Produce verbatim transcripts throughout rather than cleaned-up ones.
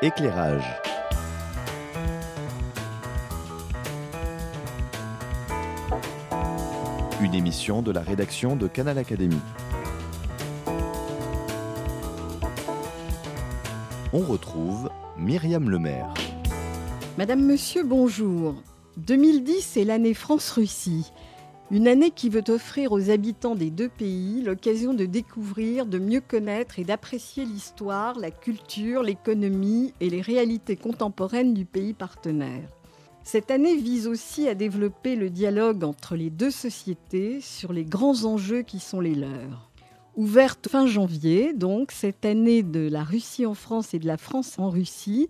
Éclairage. Une émission de la rédaction de Canal Académie. On retrouve Myriam Lemaire. Madame, Monsieur, bonjour. deux mille dix est l'année France-Russie. Une année qui veut offrir aux habitants des deux pays l'occasion de découvrir, de mieux connaître et d'apprécier l'histoire, la culture, l'économie et les réalités contemporaines du pays partenaire. Cette année vise aussi à développer le dialogue entre les deux sociétés sur les grands enjeux qui sont les leurs. Ouverte fin janvier, donc, cette année de la Russie en France et de la France en Russie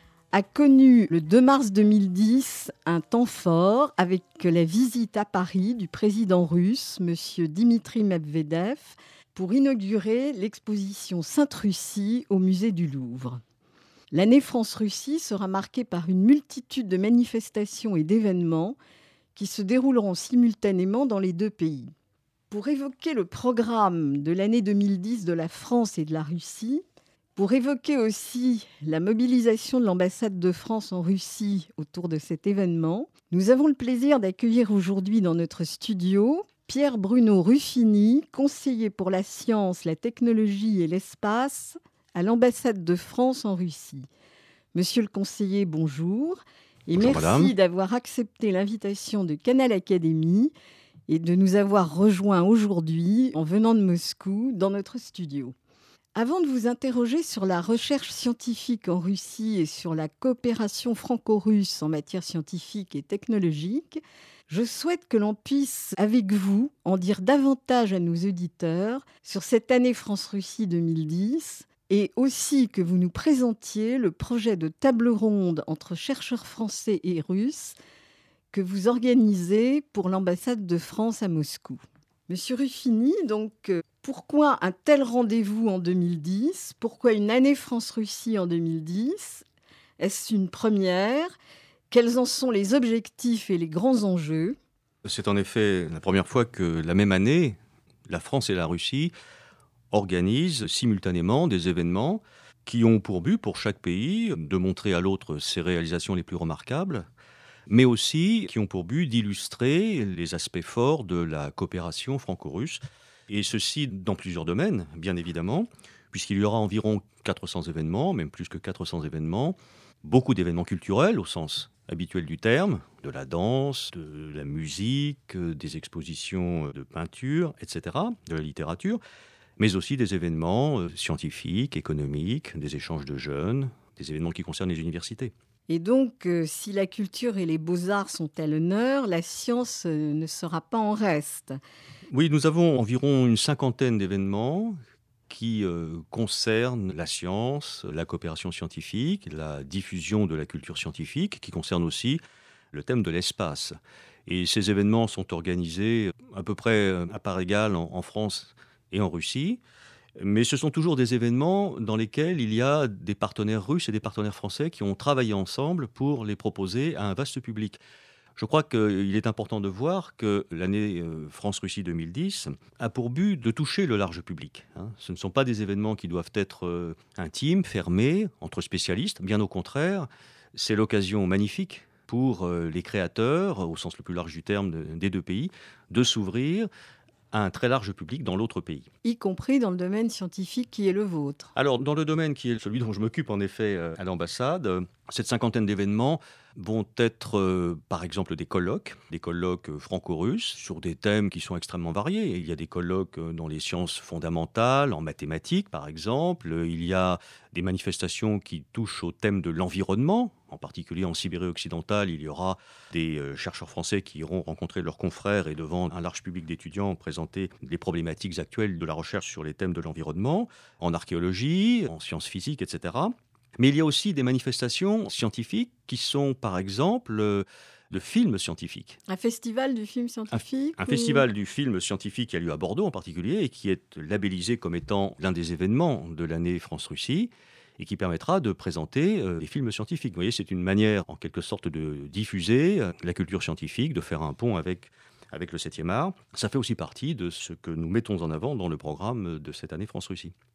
a connu le deux mars deux mille dix un temps fort avec la visite à Paris du président russe, M. Dimitri Medvedev, pour inaugurer l'exposition Sainte-Russie au musée du Louvre. L'année France-Russie sera marquée par une multitude de manifestations et d'événements qui se dérouleront simultanément dans les deux pays. Pour évoquer le programme de l'année deux mille dix de la France et de la Russie, pour évoquer aussi la mobilisation de l'ambassade de France en Russie autour de cet événement, nous avons le plaisir d'accueillir aujourd'hui dans notre studio Pierre Bruno Ruffini, conseiller pour la science, la technologie et l'espace à l'ambassade de France en Russie. Monsieur le conseiller, bonjour. Et bonjour, merci madame. d'avoir accepté l'invitation de Canal Académie et de nous avoir rejoints aujourd'hui en venant de Moscou dans notre studio. Avant de vous interroger sur la recherche scientifique en Russie et sur la coopération franco-russe en matière scientifique et technologique, je souhaite que l'on puisse, avec vous, en dire davantage à nos auditeurs sur cette année France-Russie deux mille dix et aussi que vous nous présentiez le projet de table ronde entre chercheurs français et russes que vous organisez pour l'ambassade de France à Moscou. Monsieur Ruffini, donc, euh, pourquoi un tel rendez-vous en deux mille dix ? Pourquoi une année France-Russie en deux mille dix ? Est-ce une première ? Quels en sont les objectifs et les grands enjeux ? C'est en effet la première fois que la même année, la France et la Russie organisent simultanément des événements qui ont pour but, pour chaque pays, de montrer à l'autre ses réalisations les plus remarquables, mais aussi qui ont pour but d'illustrer les aspects forts de la coopération franco-russe. Et ceci dans plusieurs domaines, bien évidemment, puisqu'il y aura environ quatre cents événements, même plus que quatre cents événements, beaucoup d'événements culturels au sens habituel du terme, de la danse, de la musique, des expositions de peinture, et cetera, de la littérature, mais aussi des événements scientifiques, économiques, des échanges de jeunes, des événements qui concernent les universités. Et donc, euh, si la culture et les beaux-arts sont à l'honneur, la science euh, ne sera pas en reste. Oui, nous avons environ une cinquantaine d'événements qui euh, concernent la science, la coopération scientifique, la diffusion de la culture scientifique, qui concerne aussi le thème de l'espace. Et ces événements sont organisés à peu près à part égale en, en France et en Russie. Mais ce sont toujours des événements dans lesquels il y a des partenaires russes et des partenaires français qui ont travaillé ensemble pour les proposer à un vaste public. Je crois qu'il est important de voir que l'année France-Russie deux mille dix a pour but de toucher le large public. Ce ne sont pas des événements qui doivent être intimes, fermés, entre spécialistes. Bien au contraire, c'est l'occasion magnifique pour les créateurs, au sens le plus large du terme des deux pays, de s'ouvrir à un très large public dans l'autre pays. Y compris dans le domaine scientifique qui est le vôtre. Alors, dans le domaine qui est celui dont je m'occupe en effet à l'ambassade, cette cinquantaine d'événements vont être, euh, par exemple, des colloques, des colloques franco-russes sur des thèmes qui sont extrêmement variés. Il y a des colloques dans les sciences fondamentales, en mathématiques par exemple. Il y a des manifestations qui touchent au thème de l'environnement. En particulier en Sibérie occidentale, il y aura des euh, chercheurs français qui iront rencontrer leurs confrères et devant un large public d'étudiants présenter les problématiques actuelles de la recherche sur les thèmes de l'environnement, en archéologie, en sciences physiques, et cetera. Mais il y a aussi des manifestations scientifiques qui sont, par exemple, euh, de films scientifiques. Un festival du film scientifique Un, un ou... festival du film scientifique qui a lieu à Bordeaux en particulier et qui est labellisé comme étant l'un des événements de l'année France-Russie et qui permettra de présenter euh, des films scientifiques. Vous voyez, c'est une manière, en quelque sorte, de diffuser euh, la culture scientifique, de faire un pont avec, avec le septième art. Ça fait aussi partie de ce que nous mettons en avant dans le programme de cette année France-Russie.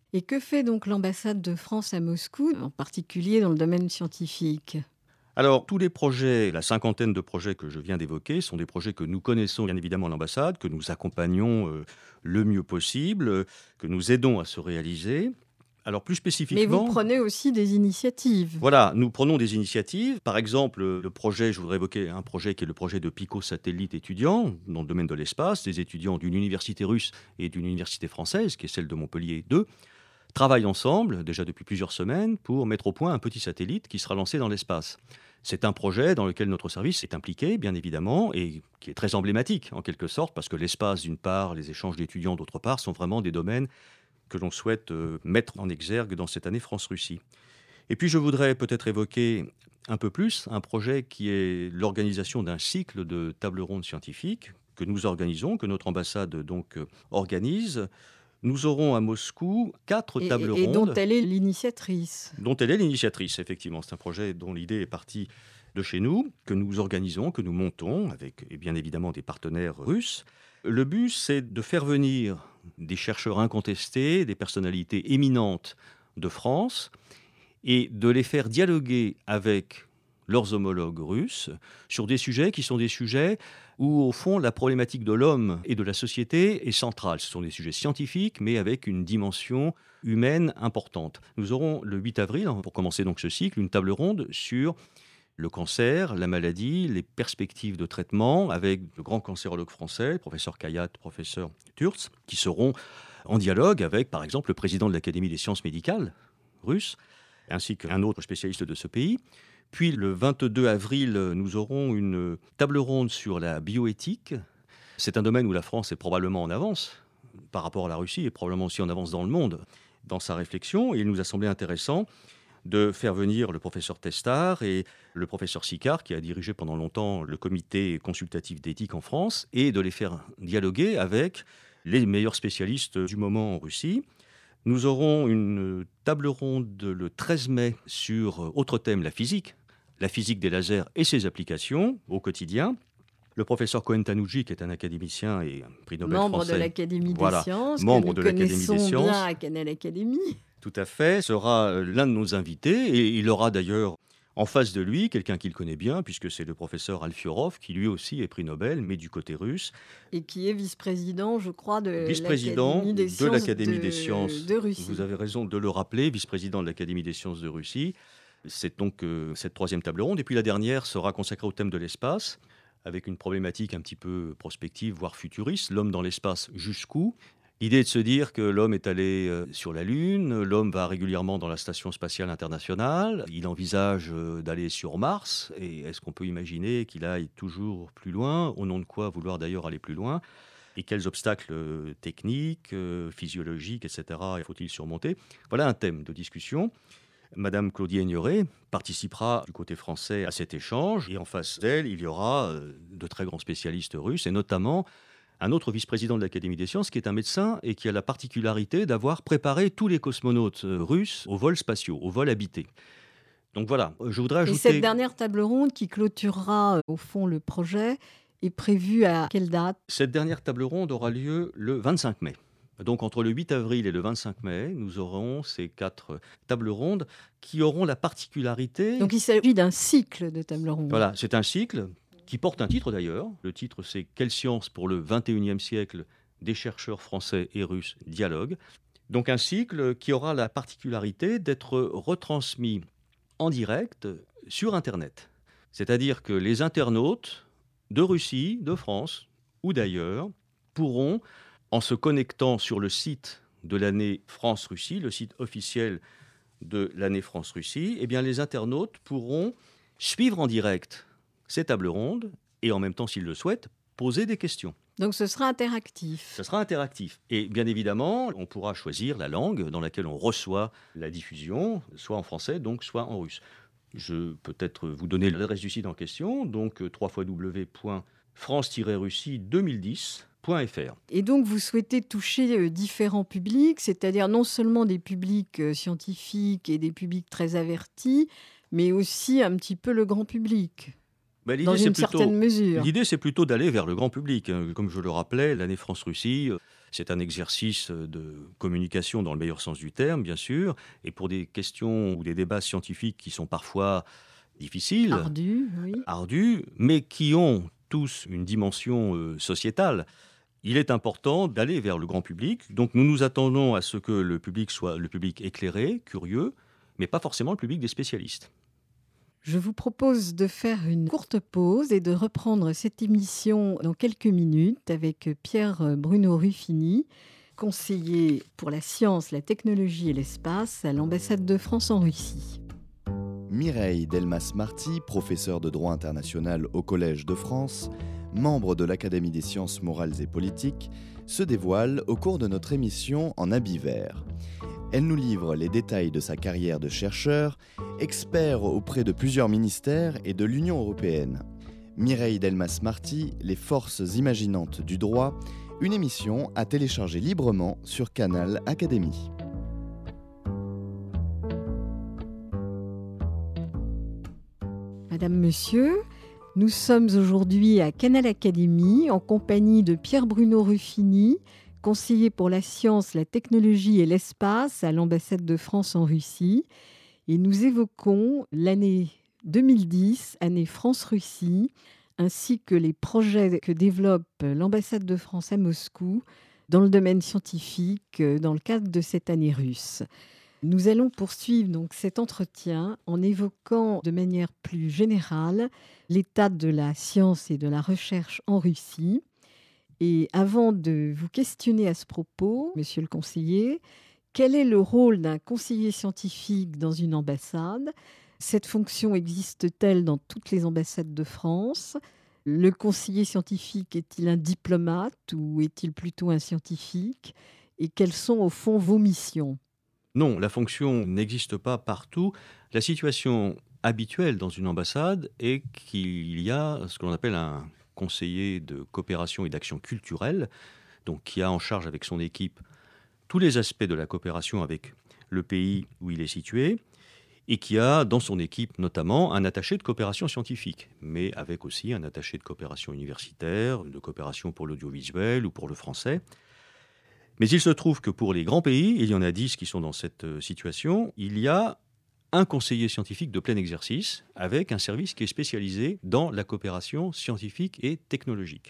Et que fait donc l'ambassade de France à Moscou, en particulier dans le domaine scientifique ? Alors, tous les projets, la cinquantaine de projets que je viens d'évoquer, sont des projets que nous connaissons bien évidemment à l'ambassade, que nous accompagnons euh, le mieux possible, euh, que nous aidons à se réaliser. Alors, plus spécifiquement... Mais vous prenez aussi des initiatives. Voilà, nous prenons des initiatives. Par exemple, le projet, je voudrais évoquer un projet qui est le projet de Pico Satellite étudiants dans le domaine de l'espace. Des étudiants d'une université russe et d'une université française, qui est celle de Montpellier deux, travaillent ensemble, déjà depuis plusieurs semaines, pour mettre au point un petit satellite qui sera lancé dans l'espace. C'est un projet dans lequel notre service est impliqué, bien évidemment, et qui est très emblématique, en quelque sorte, parce que l'espace, d'une part, les échanges d'étudiants, d'autre part, sont vraiment des domaines que l'on souhaite euh, mettre en exergue dans cette année France-Russie. Et puis, je voudrais peut-être évoquer un peu plus un projet qui est l'organisation d'un cycle de tables rondes scientifiques que nous organisons, que notre ambassade donc euh, organise. Nous aurons à Moscou quatre et, tables et, et rondes. dont elle est l'initiatrice. Dont elle est l'initiatrice, effectivement. C'est un projet dont l'idée est partie de chez nous, que nous organisons, que nous montons, avec et bien évidemment des partenaires russes. Le but, c'est de faire venir des chercheurs incontestés, des personnalités éminentes de France, et de les faire dialoguer avec leurs homologues russes sur des sujets qui sont des sujets où, au fond, la problématique de l'homme et de la société est centrale. Ce sont des sujets scientifiques, mais avec une dimension humaine importante. Nous aurons le huit avril, pour commencer donc ce cycle, une table ronde sur le cancer, la maladie, les perspectives de traitement, avec le grand cancérologue français, le professeur Kayat, professeur Turz, qui seront en dialogue avec, par exemple, le président de l'Académie des sciences médicales russe, ainsi qu'un autre spécialiste de ce pays. Puis le vingt-deux avril, nous aurons une table ronde sur la bioéthique. C'est un domaine où la France est probablement en avance par rapport à la Russie et probablement aussi en avance dans le monde dans sa réflexion. Et il nous a semblé intéressant de faire venir le professeur Testard et le professeur Sicard, qui a dirigé pendant longtemps le comité consultatif d'éthique en France, et de les faire dialoguer avec les meilleurs spécialistes du moment en Russie. Nous aurons une table ronde le treize mai sur autre thème, la physique, la physique des lasers et ses applications au quotidien. Le professeur Cohen-Tanouji, qui est un académicien et un prix Nobel membre français, de l'Académie des voilà, sciences, membre que de nous l'Académie des connaissons sciences, bien à Canal Academy. tout à fait, sera l'un de nos invités et il aura d'ailleurs en face de lui quelqu'un qu'il connaît bien, puisque c'est le professeur Alfiorov, qui lui aussi est prix Nobel, mais du côté russe. Et qui est vice-président, je crois, de vice-président l'Académie des de sciences l'Académie de, des sciences de Russie. Vous avez raison de le rappeler, vice-président de l'Académie des sciences de Russie. C'est donc euh, cette troisième table ronde. Et puis la dernière sera consacrée au thème de l'espace, avec une problématique un petit peu prospective, voire futuriste. L'homme dans l'espace, jusqu'où ? L'idée est de se dire que l'homme est allé euh, sur la Lune, l'homme va régulièrement dans la Station spatiale internationale, il envisage euh, d'aller sur Mars, et est-ce qu'on peut imaginer qu'il aille toujours plus loin, au nom de quoi vouloir d'ailleurs aller plus loin ? Et quels obstacles euh, techniques, euh, physiologiques, et cetera faut-il surmonter ? Voilà un thème de discussion. Madame Claudie Aigneret participera du côté français à cet échange, et en face d'elle, il y aura euh, de très grands spécialistes russes, et notamment un autre vice-président de l'Académie des sciences qui est un médecin et qui a la particularité d'avoir préparé tous les cosmonautes russes aux vols spatiaux, aux vols habités. Donc voilà, je voudrais ajouter... Et cette dernière table ronde qui clôturera au fond le projet est prévue à quelle date ? Cette dernière table ronde aura lieu le vingt-cinq mai. Donc entre le huit avril et le vingt-cinq mai, nous aurons ces quatre tables rondes qui auront la particularité... Donc il s'agit d'un cycle de tables rondes. Voilà, c'est un cycle qui porte un titre d'ailleurs. Le titre, c'est « Quelle science pour le vingt et unième siècle ? Des chercheurs français et russes dialoguent ». Donc un cycle qui aura la particularité d'être retransmis en direct sur Internet. C'est-à-dire que les internautes de Russie, de France ou d'ailleurs pourront, en se connectant sur le site de l'année France-Russie, le site officiel de l'année France-Russie, eh bien les internautes pourront suivre en direct ces tables rondes et en même temps, s'ils le souhaitent, poser des questions. Donc ce sera interactif. Ce sera interactif. Et bien évidemment, on pourra choisir la langue dans laquelle on reçoit la diffusion, soit en français, donc soit en russe. Je peux peut-être vous donner l'adresse du site en question, donc w w w point france tiret russie deux mille dix point f r. Et donc vous souhaitez toucher différents publics, c'est-à-dire non seulement des publics scientifiques et des publics très avertis, mais aussi un petit peu le grand public. Ben, dans une plutôt, certaine mesure. L'idée, c'est plutôt d'aller vers le grand public. Comme je le rappelais, l'année France-Russie, C'est un exercice de communication dans le meilleur sens du terme, bien sûr, et pour des questions ou des débats scientifiques qui sont parfois difficiles, Ardu, oui. ardus, mais qui ont tous une dimension euh, sociétale. Il est important d'aller vers le grand public. Donc nous nous attendons à ce que le public soit le public éclairé, curieux, mais pas forcément le public des spécialistes. Je vous propose de faire une courte pause et de reprendre cette émission dans quelques minutes avec Pierre Bruno Ruffini, conseiller pour la science, la technologie et l'espace à l'ambassade de France en Russie. Mireille Delmas-Marty, professeure de droit international au Collège de France, membre de l'Académie des sciences morales et politiques, se dévoile au cours de notre émission en habit vert. Elle nous livre les détails de sa carrière de chercheur, expert auprès de plusieurs ministères et de l'Union européenne. Mireille Delmas-Marty, Les forces imaginantes du droit, une émission à télécharger librement sur Canal Académie. Madame, Monsieur, nous sommes aujourd'hui à Canal Académie en compagnie de Pierre Bruno Ruffini, conseiller pour la science, la technologie et l'espace à l'ambassade de France en Russie. Et nous évoquons l'année deux mille dix, année France-Russie, ainsi que les projets que développe l'ambassade de France à Moscou dans le domaine scientifique dans le cadre de cette année russe. Nous allons poursuivre donc cet entretien en évoquant de manière plus générale l'état de la science et de la recherche en Russie. Et avant de vous questionner à ce propos, monsieur le conseiller, quel est le rôle d'un conseiller scientifique dans une ambassade ? Cette fonction existe-t-elle dans toutes les ambassades de France ? Le conseiller scientifique est-il un diplomate ou est-il plutôt un scientifique ? Et quelles sont au fond vos missions ? Non, la fonction n'existe pas partout. La situation habituelle dans une ambassade est qu'il y a ce que l'on appelle un conseiller de coopération et d'action culturelle, donc qui a en charge avec son équipe tous les aspects de la coopération avec le pays où il est situé, et qui a dans son équipe notamment un attaché de coopération scientifique, mais avec aussi un attaché de coopération universitaire, de coopération pour l'audiovisuel ou pour le français. Mais il se trouve que pour les grands pays, il y en a dix qui sont dans cette situation, il y a un conseiller scientifique de plein exercice avec un service qui est spécialisé dans la coopération scientifique et technologique.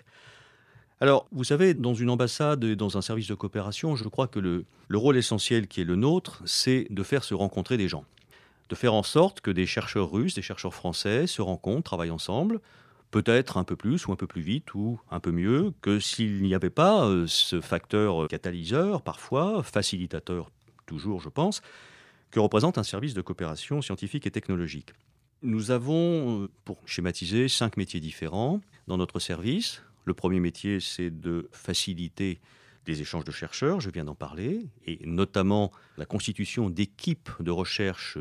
Alors, vous savez, dans une ambassade et dans un service de coopération, je crois que le, le rôle essentiel qui est le nôtre, c'est de faire se rencontrer des gens. De faire en sorte que des chercheurs russes, des chercheurs français se rencontrent, travaillent ensemble, peut-être un peu plus ou un peu plus vite ou un peu mieux que s'il n'y avait pas euh, ce facteur catalyseur, parfois, facilitateur toujours, je pense, que représente un service de coopération scientifique et technologique. Nous avons, pour schématiser, cinq métiers différents dans notre service. Le premier métier, c'est de faciliter les échanges de chercheurs, je viens d'en parler, et notamment la constitution d'équipes de recherche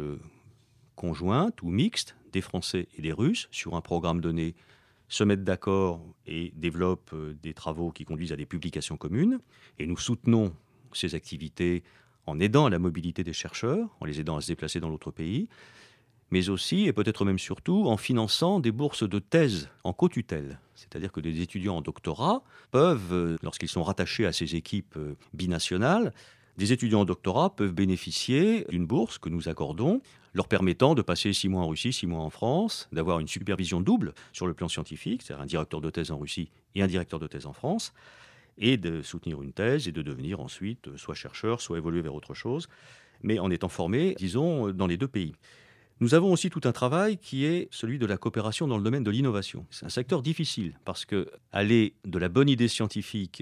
conjointes ou mixtes des Français et des Russes sur un programme donné, se mettent d'accord et développent des travaux qui conduisent à des publications communes. Et nous soutenons ces activités en aidant à la mobilité des chercheurs, en les aidant à se déplacer dans l'autre pays, mais aussi, et peut-être même surtout, en finançant des bourses de thèse en co-tutelle. C'est-à-dire que des étudiants en doctorat peuvent, lorsqu'ils sont rattachés à ces équipes binationales, des étudiants en doctorat peuvent bénéficier d'une bourse que nous accordons, leur permettant de passer six mois en Russie, six mois en France, d'avoir une supervision double sur le plan scientifique, c'est-à-dire un directeur de thèse en Russie et un directeur de thèse en France, et de soutenir une thèse et de devenir ensuite soit chercheur, soit évoluer vers autre chose, mais en étant formé, disons, dans les deux pays. Nous avons aussi tout un travail qui est celui de la coopération dans le domaine de l'innovation. C'est un secteur difficile parce que aller de la bonne idée scientifique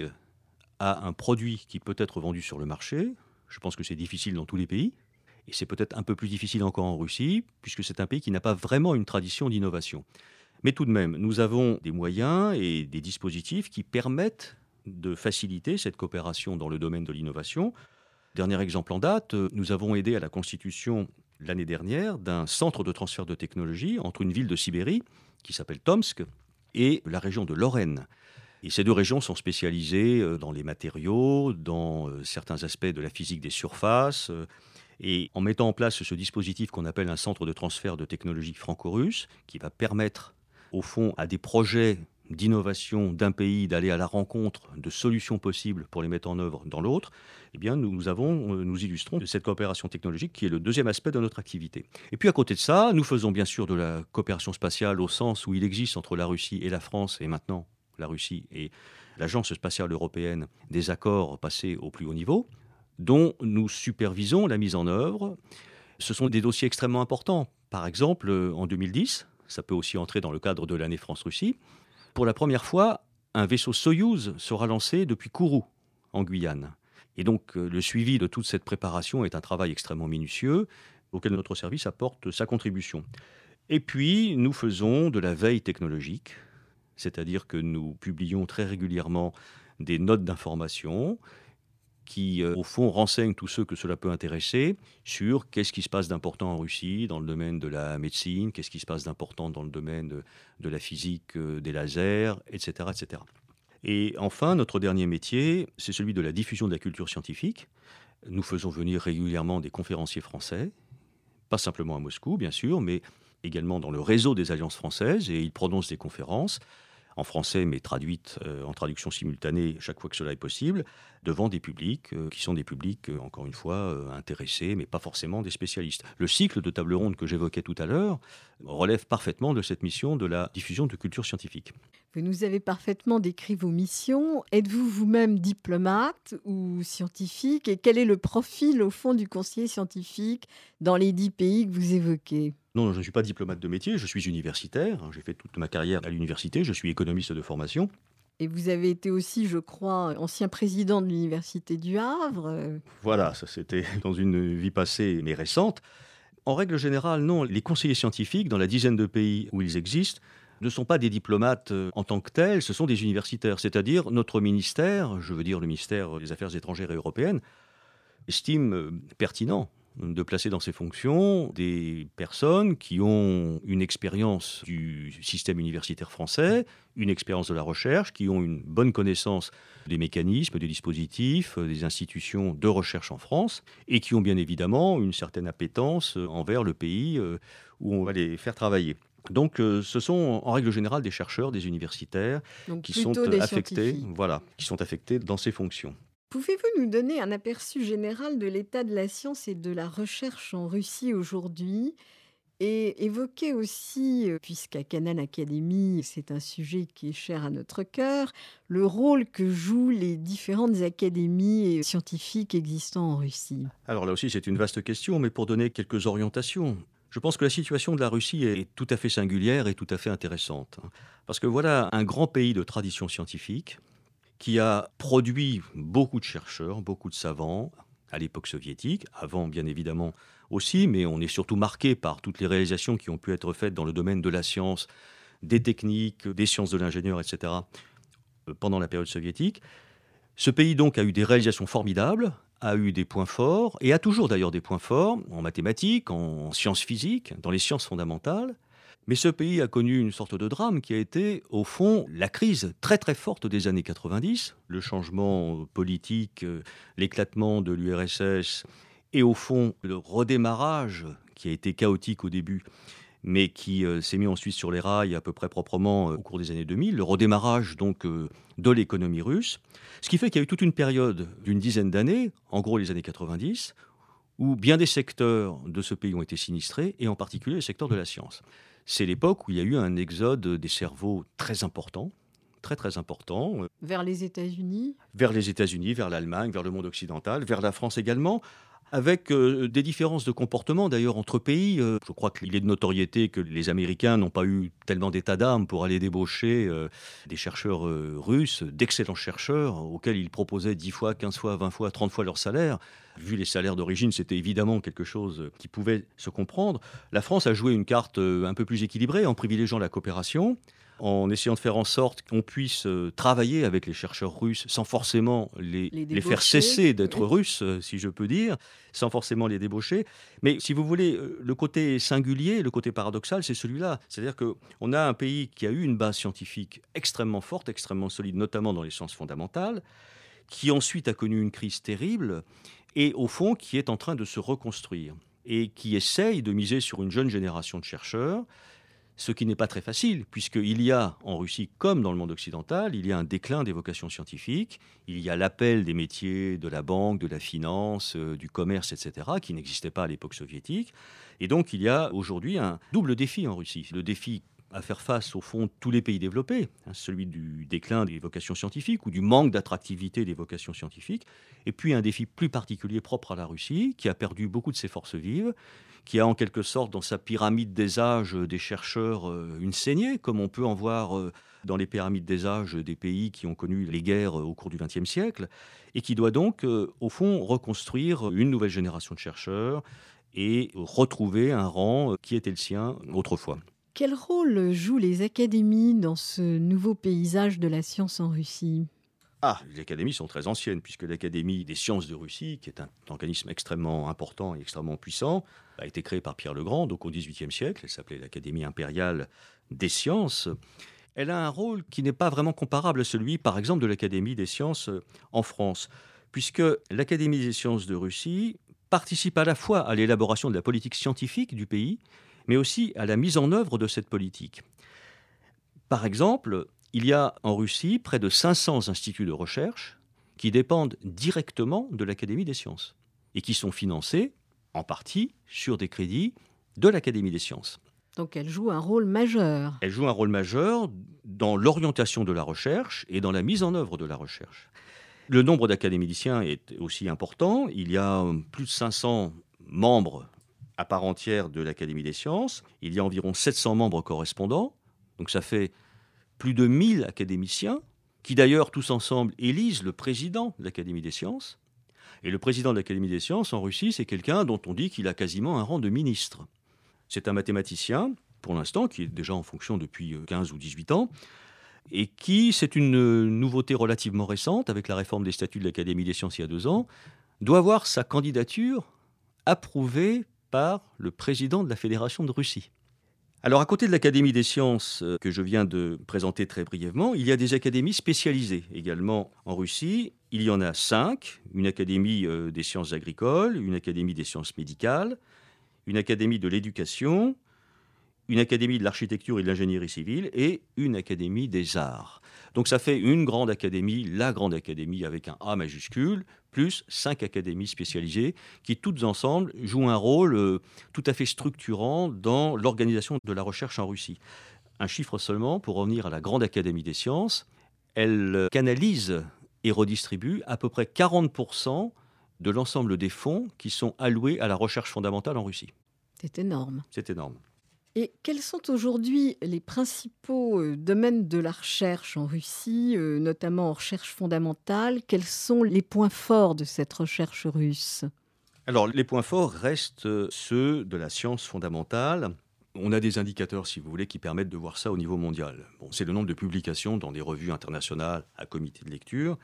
à un produit qui peut être vendu sur le marché, je pense que c'est difficile dans tous les pays, et c'est peut-être un peu plus difficile encore en Russie, puisque c'est un pays qui n'a pas vraiment une tradition d'innovation. Mais tout de même, nous avons des moyens et des dispositifs qui permettent de faciliter cette coopération dans le domaine de l'innovation. Dernier exemple en date, nous avons aidé à la constitution l'année dernière d'un centre de transfert de technologie entre une ville de Sibérie, qui s'appelle Tomsk, et la région de Lorraine. Et ces deux régions sont spécialisées dans les matériaux, dans certains aspects de la physique des surfaces. Et en mettant en place ce dispositif qu'on appelle un centre de transfert de technologie franco-russe, qui va permettre, au fond, à des projets d'innovation d'un pays, d'aller à la rencontre de solutions possibles pour les mettre en œuvre dans l'autre, eh bien, nous, avons, nous illustrons cette coopération technologique qui est le deuxième aspect de notre activité. Et puis à côté de ça, nous faisons bien sûr de la coopération spatiale au sens où il existe entre la Russie et la France, et maintenant la Russie et l'Agence spatiale européenne, des accords passés au plus haut niveau, dont nous supervisons la mise en œuvre. Ce sont des dossiers extrêmement importants. Par exemple, en deux mille dix, ça peut aussi entrer dans le cadre de l'année France-Russie, pour la première fois, un vaisseau Soyouz sera lancé depuis Kourou, en Guyane. Et donc, le suivi de toute cette préparation est un travail extrêmement minutieux, auquel notre service apporte sa contribution. Et puis, nous faisons de la veille technologique, c'est-à-dire que nous publions très régulièrement des notes d'information qui, euh, au fond, renseignent tous ceux que cela peut intéresser sur qu'est-ce qui se passe d'important en Russie dans le domaine de la médecine, qu'est-ce qui se passe d'important dans le domaine de, de la physique, euh, des lasers, et cetera, et cetera. Et enfin, notre dernier métier, c'est celui de la diffusion de la culture scientifique. Nous faisons venir régulièrement des conférenciers français, pas simplement à Moscou, bien sûr, mais également dans le réseau des alliances françaises, et ils prononcent des conférences en français, mais traduites euh, en traduction simultanée chaque fois que cela est possible, devant des publics euh, qui sont des publics, euh, encore une fois, euh, intéressés, mais pas forcément des spécialistes. Le cycle de table ronde que j'évoquais tout à l'heure relève parfaitement de cette mission de la diffusion de culture scientifique. Vous nous avez parfaitement décrit vos missions. Êtes-vous vous-même diplomate ou scientifique? Et quel est le profil, au fond, du conseiller scientifique dans les dix pays que vous évoquez? Non, je ne suis pas diplomate de métier, je suis universitaire. J'ai fait toute ma carrière à l'université, je suis économiste de formation. Et vous avez été aussi, je crois, ancien président de l'Université du Havre. Voilà, ça c'était dans une vie passée, mais récente. En règle générale, non. Les conseillers scientifiques, dans la dizaine de pays où ils existent, ne sont pas des diplomates en tant que tels, ce sont des universitaires. C'est-à-dire, notre ministère, je veux dire le ministère des Affaires étrangères et européennes, estime pertinent de placer dans ces fonctions des personnes qui ont une expérience du système universitaire français, une expérience de la recherche, qui ont une bonne connaissance des mécanismes, des dispositifs, des institutions de recherche en France, et qui ont bien évidemment une certaine appétence envers le pays où on va les faire travailler. Donc, euh, ce sont en règle générale des chercheurs, des universitaires Donc, qui sont plutôt des affectés, scientifiques. voilà, qui sont affectés dans ces fonctions. Pouvez-vous nous donner un aperçu général de l'état de la science et de la recherche en Russie aujourd'hui et évoquer aussi, euh, puisqu'à Khan Academy, c'est un sujet qui est cher à notre cœur, le rôle que jouent les différentes académies scientifiques existant en Russie? Alors là aussi, c'est une vaste question, mais pour donner quelques orientations, je pense que la situation de la Russie est tout à fait singulière et tout à fait intéressante. Parce que voilà un grand pays de tradition scientifique qui a produit beaucoup de chercheurs, beaucoup de savants à l'époque soviétique, avant bien évidemment aussi, mais on est surtout marqué par toutes les réalisations qui ont pu être faites dans le domaine de la science, des techniques, des sciences de l'ingénieur, et cetera, pendant la période soviétique. Ce pays donc a eu des réalisations formidables, a eu des points forts, et a toujours d'ailleurs des points forts en mathématiques, en sciences physiques, dans les sciences fondamentales. Mais ce pays a connu une sorte de drame qui a été, au fond, la crise très très forte des années quatre-vingt-dix, le changement politique, l'éclatement de l'U R S S, et au fond, le redémarrage qui a été chaotique au début, mais qui euh, s'est mis ensuite sur les rails à peu près proprement euh, au cours des années deux mille, le redémarrage donc euh, de l'économie russe, ce qui fait qu'il y a eu toute une période d'une dizaine d'années, en gros les années quatre-vingt-dix, où bien des secteurs de ce pays ont été sinistrés, et en particulier le secteur de la science. C'est l'époque où il y a eu un exode des cerveaux très important, très très important. Vers les États-Unis? Vers les États-Unis, vers l'Allemagne, vers le monde occidental, vers la France également, avec euh, des différences de comportement d'ailleurs entre pays. Euh, je crois qu'il est de notoriété que les Américains n'ont pas eu tellement d'état d'âme pour aller débaucher euh, des chercheurs euh, russes, d'excellents chercheurs, auxquels ils proposaient dix fois, quinze fois, vingt fois, trente fois leur salaire. Vu les salaires d'origine, c'était évidemment quelque chose qui pouvait se comprendre. La France a joué une carte euh, un peu plus équilibrée en privilégiant la coopération, en essayant de faire en sorte qu'on puisse euh, travailler avec les chercheurs russes sans forcément les, Les les faire débaucher. cesser d'être russes, euh, si je peux dire, sans forcément les débaucher. Mais si vous voulez, euh, le côté singulier, le côté paradoxal, c'est celui-là. C'est-à-dire qu'on a un pays qui a eu une base scientifique extrêmement forte, extrêmement solide, notamment dans les sciences fondamentales, qui ensuite a connu une crise terrible et au fond qui est en train de se reconstruire et qui essaye de miser sur une jeune génération de chercheurs. Ce qui n'est pas très facile, puisqu'il y a en Russie, comme dans le monde occidental, il y a un déclin des vocations scientifiques, il y a l'appel des métiers de la banque, de la finance, euh, du commerce, et cetera, qui n'existait pas à l'époque soviétique. Et donc il y a aujourd'hui un double défi en Russie. Le défi à faire face, au fond, tous les pays développés, hein, celui du déclin des vocations scientifiques ou du manque d'attractivité des vocations scientifiques, et puis un défi plus particulier propre à la Russie, qui a perdu beaucoup de ses forces vives, qui a en quelque sorte dans sa pyramide des âges des chercheurs euh, une saignée, comme on peut en voir euh, dans les pyramides des âges des pays qui ont connu les guerres euh, au cours du vingtième siècle, et qui doit donc, euh, au fond, reconstruire une nouvelle génération de chercheurs et retrouver un rang qui était le sien autrefois. Quel rôle jouent les académies dans ce nouveau paysage de la science en Russie ? Ah, les académies sont très anciennes, puisque l'Académie des sciences de Russie, qui est un organisme extrêmement important et extrêmement puissant, a été créée par Pierre le Grand, donc au dix-huitième siècle. Elle s'appelait l'Académie impériale des sciences. Elle a un rôle qui n'est pas vraiment comparable à celui, par exemple, de l'Académie des sciences en France, puisque l'Académie des sciences de Russie participe à la fois à l'élaboration de la politique scientifique du pays, mais aussi à la mise en œuvre de cette politique. Par exemple, il y a en Russie près de cinq cents instituts de recherche qui dépendent directement de l'Académie des sciences et qui sont financés en partie sur des crédits de l'Académie des sciences. Donc elle joue un rôle majeur. Elle joue un rôle majeur dans l'orientation de la recherche et dans la mise en œuvre de la recherche. Le nombre d'académiciens est aussi important. Il y a plus de cinq cents membres à part entière de l'Académie des sciences. Il y a environ sept cents membres correspondants. Donc ça fait plus de mille académiciens qui d'ailleurs tous ensemble élisent le président de l'Académie des sciences. Et le président de l'Académie des sciences en Russie, c'est quelqu'un dont on dit qu'il a quasiment un rang de ministre. C'est un mathématicien, pour l'instant, qui est déjà en fonction depuis quinze ou dix-huit ans, et qui, c'est une nouveauté relativement récente, avec la réforme des statuts de l'Académie des sciences il y a deux ans, doit voir sa candidature approuvée par le président de la Fédération de Russie. Alors, à côté de l'Académie des sciences que je viens de présenter très brièvement, il y a des académies spécialisées également en Russie. Il y en a cinq, une académie des sciences agricoles, une académie des sciences médicales, une académie de l'éducation, une académie de l'architecture et de l'ingénierie civile et une académie des arts. Donc ça fait une grande académie, la grande académie avec un A majuscule, plus cinq académies spécialisées qui toutes ensemble jouent un rôle euh, tout à fait structurant dans l'organisation de la recherche en Russie. Un chiffre seulement, pour revenir à la grande académie des sciences, elle canalise et redistribue à peu près quarante pour cent de l'ensemble des fonds qui sont alloués à la recherche fondamentale en Russie. C'est énorme. C'est énorme. Et quels sont aujourd'hui les principaux euh, domaines de la recherche en Russie, euh, notamment en recherche fondamentale ? Quels sont les points forts de cette recherche russe ? Alors, les points forts restent ceux de la science fondamentale. On a des indicateurs, si vous voulez, qui permettent de voir ça au niveau mondial. Bon, c'est le nombre de publications dans des revues internationales à comité de lecture.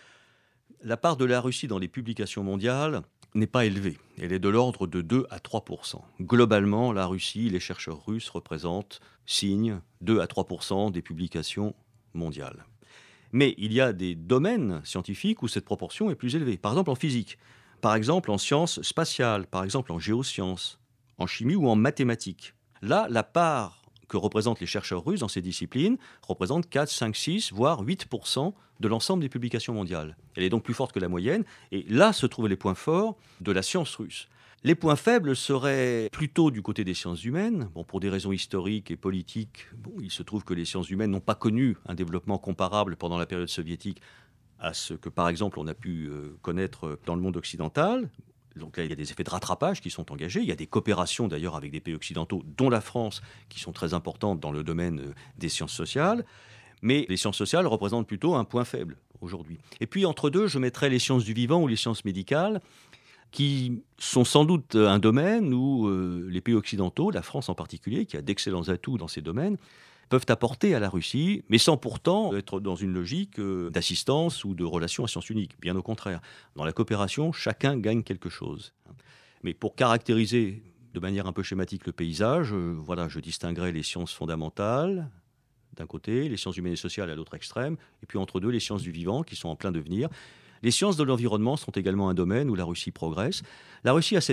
La part de la Russie dans les publications mondiales n'est pas élevée. Elle est de l'ordre de deux à trois pour cent. Globalement, la Russie, les chercheurs russes représentent, signent deux à trois pour cent des publications mondiales. Mais il y a des domaines scientifiques où cette proportion est plus élevée. Par exemple en physique, par exemple en sciences spatiales, par exemple en géosciences, en chimie ou en mathématiques. Là, la part que représentent les chercheurs russes dans ces disciplines représente quatre, cinq, six, voire huit pour cent de l'ensemble des publications mondiales. Elle est donc plus forte que la moyenne, et là se trouvent les points forts de la science russe. Les points faibles seraient plutôt du côté des sciences humaines. Bon, pour des raisons historiques et politiques, bon, il se trouve que les sciences humaines n'ont pas connu un développement comparable pendant la période soviétique à ce que, par exemple, on a pu euh, connaître dans le monde occidental. Donc là, il y a des effets de rattrapage qui sont engagés. Il y a des coopérations d'ailleurs avec des pays occidentaux, dont la France, qui sont très importantes dans le domaine des sciences sociales. Mais les sciences sociales représentent plutôt un point faible aujourd'hui. Et puis entre deux, je mettrais les sciences du vivant ou les sciences médicales, qui sont sans doute un domaine où euh, les pays occidentaux, la France en particulier, qui a d'excellents atouts dans ces domaines, peuvent apporter à la Russie, mais sans pourtant être dans une logique euh, d'assistance ou de relation à sens unique. Bien au contraire. Dans la coopération, chacun gagne quelque chose. Mais pour caractériser de manière un peu schématique le paysage, euh, voilà, je distinguerais les sciences fondamentales d'un côté, les sciences humaines et sociales à l'autre extrême, et puis entre deux, les sciences du vivant qui sont en plein devenir. Les sciences de l'environnement sont également un domaine où la Russie progresse. La Russie a cette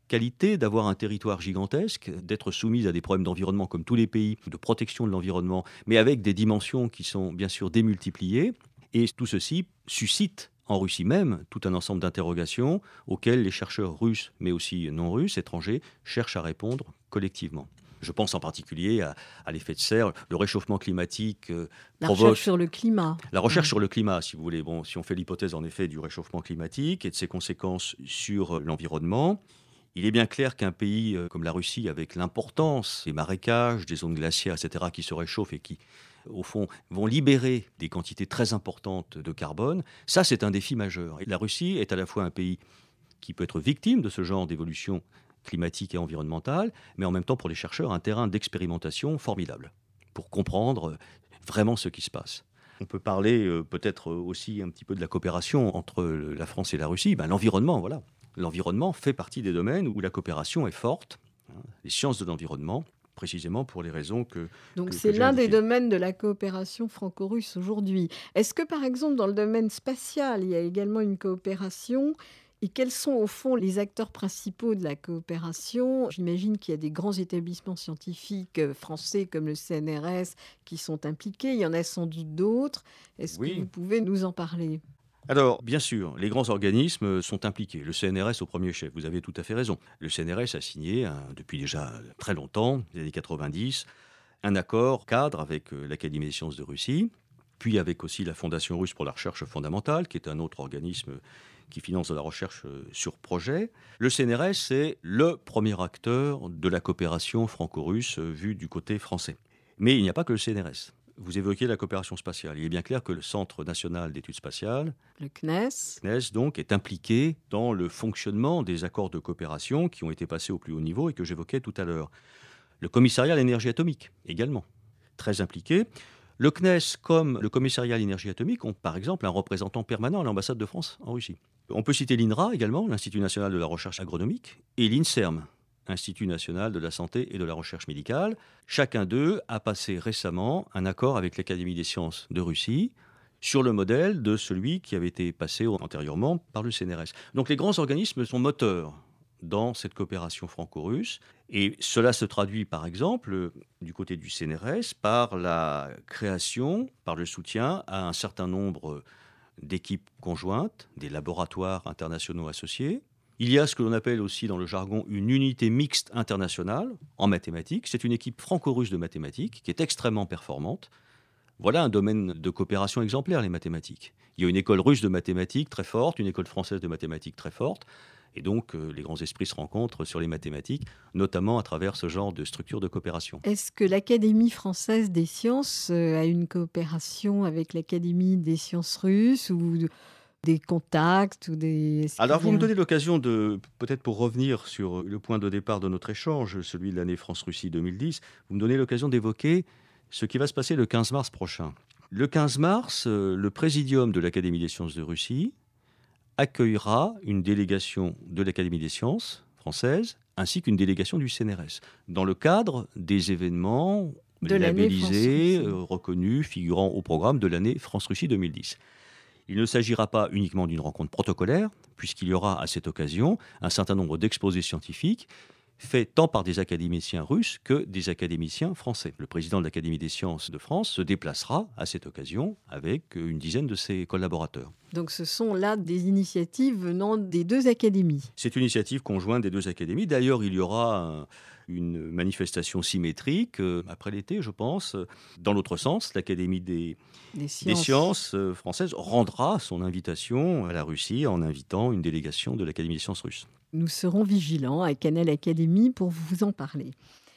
qualité d'avoir un territoire gigantesque, d'être soumise à des problèmes d'environnement comme tous les pays, de protection de l'environnement, mais avec des dimensions qui sont bien sûr démultipliées. Et tout ceci suscite en Russie même tout un ensemble d'interrogations auxquelles les chercheurs russes, mais aussi non russes, étrangers, cherchent à répondre collectivement. Je pense en particulier à, à l'effet de serre, le réchauffement climatique euh, La provoque... recherche sur le climat. La recherche Mmh. sur le climat, si vous voulez. Bon, si on fait l'hypothèse en effet du réchauffement climatique et de ses conséquences sur euh, l'environnement, il est bien clair qu'un pays euh, comme la Russie, avec l'importance des marécages, des zones glaciaires, et cetera, qui se réchauffent et qui, au fond, vont libérer des quantités très importantes de carbone, ça c'est un défi majeur. Et la Russie est à la fois un pays qui peut être victime de ce genre d'évolution climatique et environnementale, mais en même temps pour les chercheurs un terrain d'expérimentation formidable pour comprendre vraiment ce qui se passe. On peut parler euh, peut-être aussi un petit peu de la coopération entre la France et la Russie. Ben, l'environnement, voilà. L'environnement fait partie des domaines où la coopération est forte, hein, les sciences de l'environnement, précisément pour les raisons que Donc que, c'est que j'ai l'un des indiquées. domaines de la coopération franco-russe aujourd'hui. Est-ce que par exemple dans le domaine spatial, il y a également une coopération? Et quels sont au fond les acteurs principaux de la coopération? J'imagine qu'il y a des grands établissements scientifiques euh, français comme le C N R S qui sont impliqués. Il y en a sans doute d'autres. Est-ce que Oui. vous pouvez nous en parler? Alors, bien sûr, les grands organismes sont impliqués. Le C N R S au premier chef, vous avez tout à fait raison. Le C N R S a signé, hein, depuis déjà très longtemps, les années quatre-vingt-dix, un accord cadre avec euh, l'Académie des sciences de Russie, puis avec aussi la Fondation russe pour la recherche fondamentale, qui est un autre organisme qui finance de la recherche euh, sur projet. Le C N R S est le premier acteur de la coopération franco-russe euh, vue du côté français. Mais il n'y a pas que le C N R S. Vous évoquez la coopération spatiale. Il est bien clair que le Centre national d'études spatiales, Le C N E S? C N E S, donc, est impliqué dans le fonctionnement des accords de coopération qui ont été passés au plus haut niveau et que j'évoquais tout à l'heure. Le commissariat à l'énergie atomique, également, très impliqué. Le C N E S, comme le commissariat à l'énergie atomique, ont par exemple un représentant permanent à l'ambassade de France en Russie. On peut citer l'I N R A également, l'Institut national de la recherche agronomique, et l'INSERM, Institut national de la santé et de la recherche médicale. Chacun d'eux a passé récemment un accord avec l'Académie des sciences de Russie sur le modèle de celui qui avait été passé antérieurement par le C N R S. Donc les grands organismes sont moteurs dans cette coopération franco-russe. Et cela se traduit, par exemple, du côté du C N R S, par la création, par le soutien à un certain nombre d'équipes conjointes, des laboratoires internationaux associés. Il y a ce que l'on appelle aussi dans le jargon une unité mixte internationale en mathématiques. C'est une équipe franco-russe de mathématiques qui est extrêmement performante. Voilà un domaine de coopération exemplaire, les mathématiques. Il y a une école russe de mathématiques très forte, une école française de mathématiques très forte. Et donc, euh, les grands esprits se rencontrent sur les mathématiques, notamment à travers ce genre de structure de coopération. Est-ce que l'Académie française des sciences euh, a une coopération avec l'Académie des sciences russes ou de- des contacts ou des... est-ce Alors, qu'il vous y a- me donnez l'occasion de, peut-être pour revenir sur le point de départ de notre échange, celui de l'année France-Russie deux mille dix, vous me donnez l'occasion d'évoquer ce qui va se passer le quinze mars prochain. Le quinze mars, euh, le présidium de l'Académie des sciences de Russie accueillera une délégation de l'Académie des sciences française ainsi qu'une délégation du C N R S dans le cadre des événements De l'année labellisés, France-Russie. euh, reconnus, figurant au programme de l'année France-Russie deux mille dix. Il ne s'agira pas uniquement d'une rencontre protocolaire, puisqu'il y aura à cette occasion un certain nombre d'exposés scientifiques faits tant par des académiciens russes que des académiciens français. Le président de l'Académie des sciences de France se déplacera à cette occasion avec une dizaine de ses collaborateurs. Donc ce sont là des initiatives venant des deux académies. C'est une initiative conjointe des deux académies. D'ailleurs, il y aura un- une manifestation symétrique euh, après l'été, je pense. Dans l'autre sens, l'Académie des, Des des sciences. sciences euh, françaises rendra son invitation à la Russie en invitant une délégation de l'Académie des sciences russes. Nous serons vigilants à Canal Académie pour vous en parler.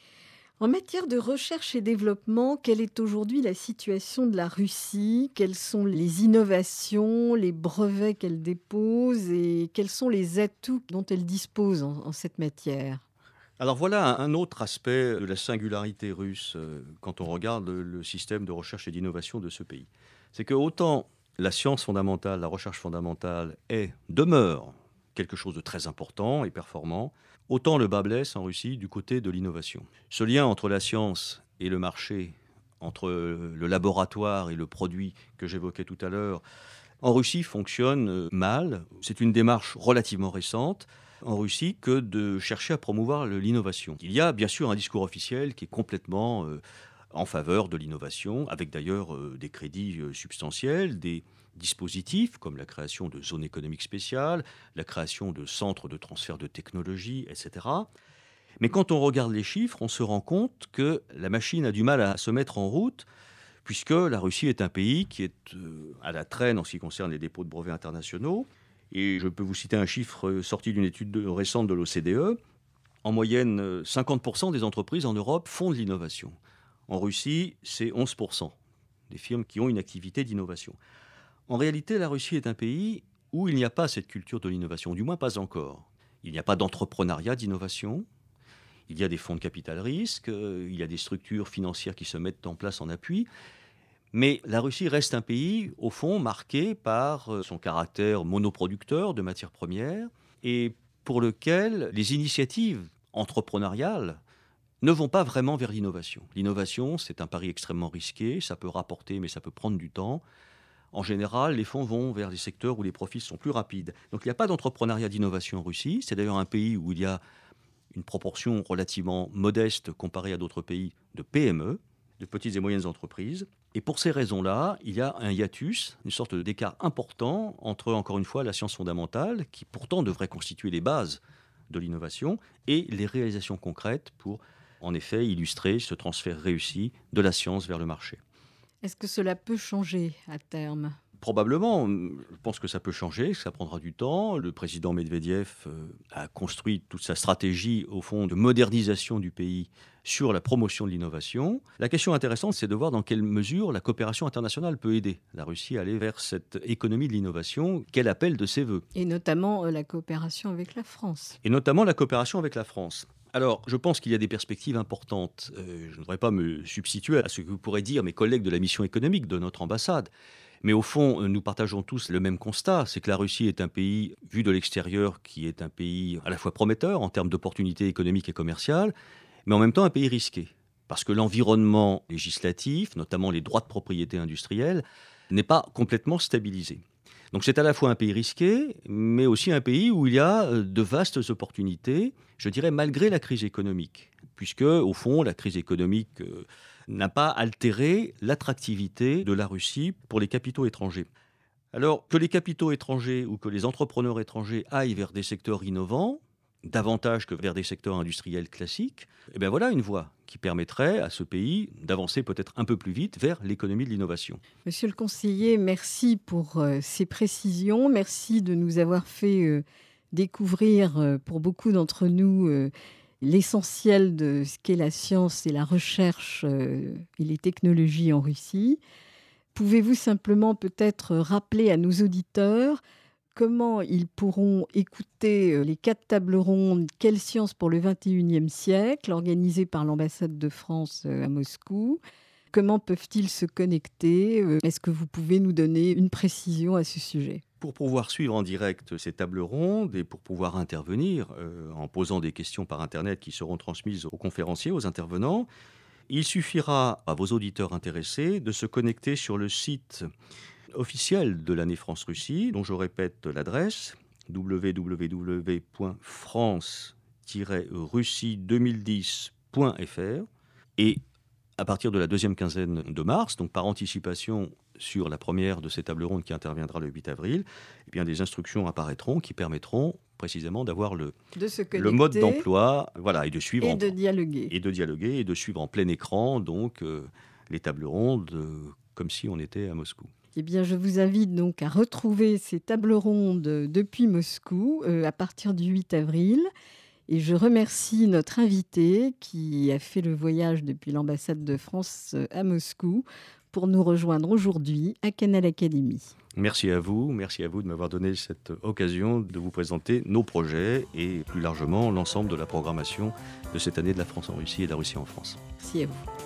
En matière de recherche et développement, quelle est aujourd'hui la situation de la Russie? Quelles sont les innovations, les brevets qu'elle dépose et quels sont les atouts dont elle dispose en, en cette matière? Alors voilà un un autre aspect de la singularité russe euh, quand on regarde le, le système de recherche et d'innovation de ce pays. C'est que autant la science fondamentale, la recherche fondamentale est, demeure quelque chose de très important et performant, autant le bas blesse en Russie du côté de l'innovation. Ce lien entre la science et le marché, entre le laboratoire et le produit que j'évoquais tout à l'heure, en Russie fonctionne euh, mal. C'est une démarche relativement récente. en Russie que de chercher à promouvoir l'innovation. Il y a bien sûr un discours officiel qui est complètement euh, en faveur de l'innovation, avec d'ailleurs euh, des crédits euh, substantiels, des dispositifs comme la création de zones économiques spéciales, la création de centres de transfert de technologie, et cetera. Mais quand on regarde les chiffres, on se rend compte que la machine a du mal à se mettre en route, puisque la Russie est un pays qui est euh, à la traîne en ce qui concerne les dépôts de brevets internationaux. Et je peux vous citer un chiffre sorti d'une étude de, récente de l'O C D E. En moyenne, cinquante pour cent des entreprises en Europe font de l'innovation. En Russie, c'est onze pour cent des firmes qui ont une activité d'innovation. En réalité, la Russie est un pays où il n'y a pas cette culture de l'innovation, du moins pas encore. Il n'y a pas d'entrepreneuriat d'innovation. Il y a des fonds de capital risque, il y a des structures financières qui se mettent en place en appui. Mais la Russie reste un pays, au fond, marqué par son caractère monoproducteur de matières premières et pour lequel les initiatives entrepreneuriales ne vont pas vraiment vers l'innovation. L'innovation, c'est un pari extrêmement risqué, ça peut rapporter, mais ça peut prendre du temps. En général, les fonds vont vers des secteurs où les profits sont plus rapides. Donc il n'y a pas d'entrepreneuriat d'innovation en Russie. C'est d'ailleurs un pays où il y a une proportion relativement modeste comparée à d'autres pays de P M E, de petites et moyennes entreprises. Et pour ces raisons-là, il y a un hiatus, une sorte d'écart important entre, encore une fois, la science fondamentale, qui pourtant devrait constituer les bases de l'innovation, et les réalisations concrètes pour, en effet, illustrer ce transfert réussi de la science vers le marché. Est-ce que cela peut changer à terme ? Probablement, je pense que ça peut changer, que ça prendra du temps. Le président Medvedev a construit toute sa stratégie, au fond, de modernisation du pays sur la promotion de l'innovation. La question intéressante, c'est de voir dans quelle mesure la coopération internationale peut aider la Russie à aller vers cette économie de l'innovation qu'elle appelle de ses voeux. Et notamment euh, la coopération avec la France. Et notamment la coopération avec la France. Alors, je pense qu'il y a des perspectives importantes. Euh, je ne voudrais pas me substituer à ce que vous pourraient dire mes collègues de la mission économique de notre ambassade. Mais au fond, nous partageons tous le même constat, c'est que la Russie est un pays, vu de l'extérieur, qui est un pays à la fois prometteur en termes d'opportunités économiques et commerciales, mais en même temps un pays risqué. Parce que l'environnement législatif, notamment les droits de propriété industrielle, n'est pas complètement stabilisé. Donc c'est à la fois un pays risqué, mais aussi un pays où il y a de vastes opportunités, je dirais malgré la crise économique. Puisque, au fond, la crise économique euh, n'a pas altéré l'attractivité de la Russie pour les capitaux étrangers. Alors, que les capitaux étrangers ou que les entrepreneurs étrangers aillent vers des secteurs innovants, davantage que vers des secteurs industriels classiques, eh bien voilà une voie qui permettrait à ce pays d'avancer peut-être un peu plus vite vers l'économie de l'innovation. Monsieur le conseiller, merci pour euh, ces précisions. Merci de nous avoir fait euh, découvrir euh, pour beaucoup d'entre nous euh, l'essentiel de ce qu'est la science et la recherche euh, et les technologies en Russie. Pouvez-vous simplement peut-être rappeler à nos auditeurs comment ils pourront écouter les quatre tables rondes « Quelle science pour le vingt et unième siècle » organisées par l'ambassade de France à Moscou. Comment peuvent-ils se connecter ? Est-ce que vous pouvez nous donner une précision à ce sujet ? Pour pouvoir suivre en direct ces tables rondes et pour pouvoir intervenir euh, en posant des questions par Internet qui seront transmises aux conférenciers, aux intervenants, il suffira à vos auditeurs intéressés de se connecter sur le site officiel de l'année France-Russie, dont je répète l'adresse w w w point france tiret russie deux mille dix point f r, et à partir de la deuxième quinzaine de mars, donc par anticipation sur la première de ces tables rondes qui interviendra le huit avril, eh bien des instructions apparaîtront qui permettront précisément d'avoir le, le mode d'emploi, voilà, et de suivre et en, de dialoguer et de dialoguer et de suivre en plein écran donc euh, les tables rondes euh, comme si on était à Moscou. Eh bien, je vous invite donc à retrouver ces tables rondes depuis Moscou euh, à partir du huit avril. Et je remercie notre invité qui a fait le voyage depuis l'ambassade de France à Moscou pour nous rejoindre aujourd'hui à Canal Academy. Merci à vous, merci à vous de m'avoir donné cette occasion de vous présenter nos projets et plus largement l'ensemble de la programmation de cette année de la France en Russie et de la Russie en France. Merci à vous.